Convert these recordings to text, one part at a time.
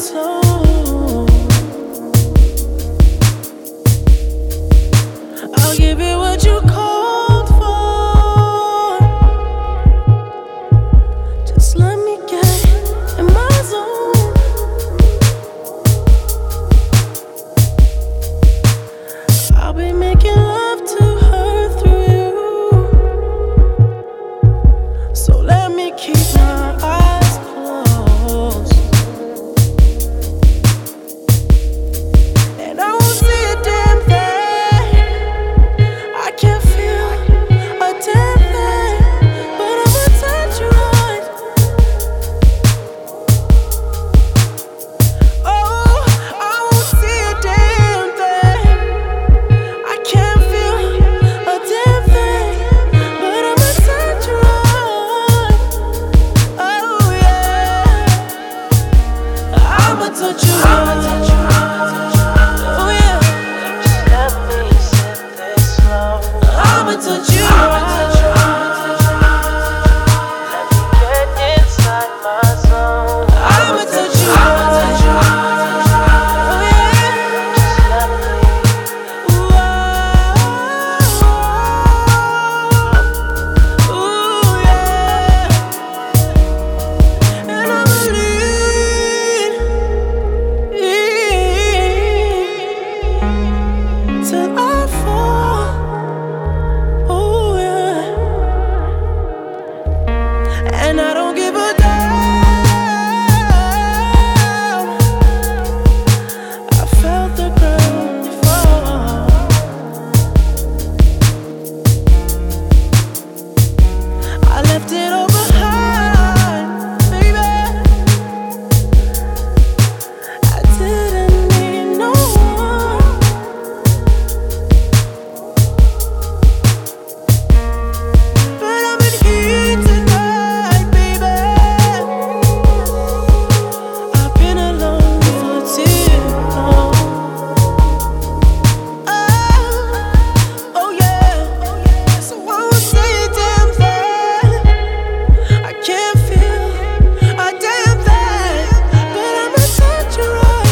slow. I'll give you what you called for. Just let me get in my zone. I'll be making love to her through you. So let me keep my eyes closed, and I won't see a damn thing. I can't feel a damn thing, but I'ma touch you right. Oh, I won't see a damn thing. I can't feel a damn thing, but I'ma touch you right. Oh yeah, I'ma touch you right. Oh yeah, just let me sip this slow. I'ma touch you right. Let me get inside my zone. I'ma touch you right. Oh yeah, just let me. Ooh, yeah. And I'ma lead till I fall. Oh yeah, and I don't give a damn. I felt the ground fall. I left it all behind, baby. I didn't need no one, but I'm in here tonight, baby. I've been alone for too long. Oh yeah, so I won't say a damn thing. I can't feel a damn thing, but I'ma touch you right.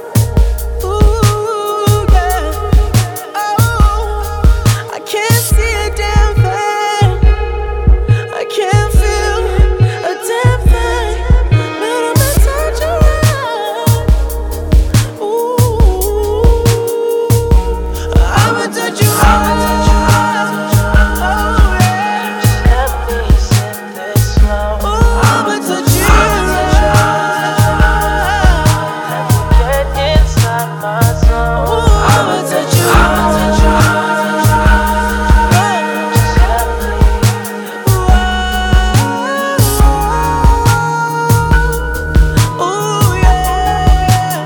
Ooh yeah, oh, I can't see a damn thing. I can't feel a damn thing, but I'ma touch you right. Ooh, I'ma touch you right. Oh yeah, just let me sip this slow. I'ma touch you right. Let me get inside my zone. I'ma touch you right. Just let me. Ooh yeah.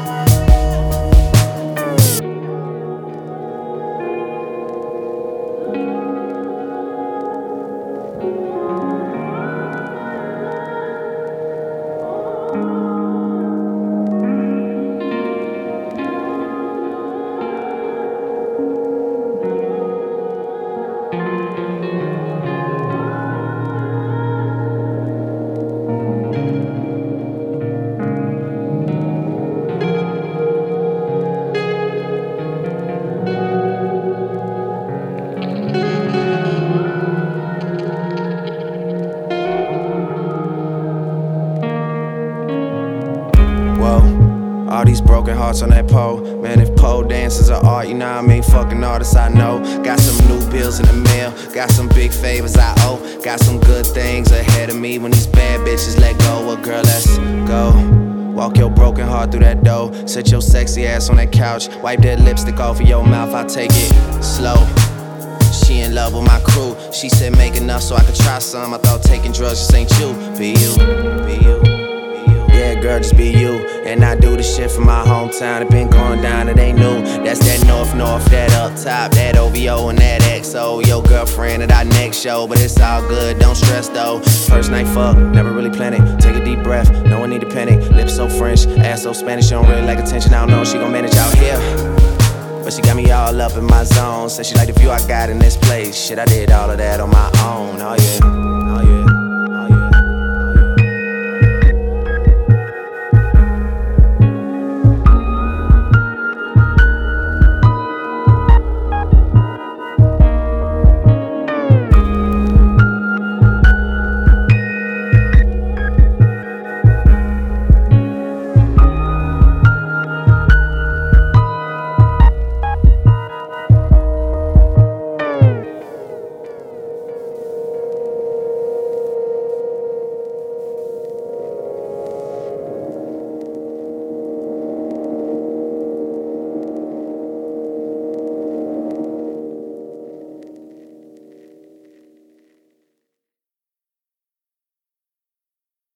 Whoa, all these broken hearts on that pole. Man, if pole dances are art, you know what I mean? Fucking artists I know. Got some new bills in the mail, got some big favors I owe. Got some good things ahead of me when these bad bitches let go. Well, girl, let's go. Walk your broken heart through that door. Sit your sexy ass on that couch. Wipe that lipstick off of your mouth, I'll take it slow. She in love with my crew. She said make enough so I could try some. I thought taking drugs just ain't you. Be you, be you. Yeah, girl, just be you. And I do the shit from my hometown. It been going down, it ain't new. That's that north, that up top, that OVO and that XO. Your girlfriend at our next show, but it's all good, don't stress though. First night fuck, never really planned it. Take a deep breath, no one need to panic. Lips so French, ass so Spanish, she don't really like attention. I don't know if she gon' manage out here, but she got me all up in my zone. Said she like the view I got in this place. Shit, I did all of that on my own. Oh yeah, oh yeah.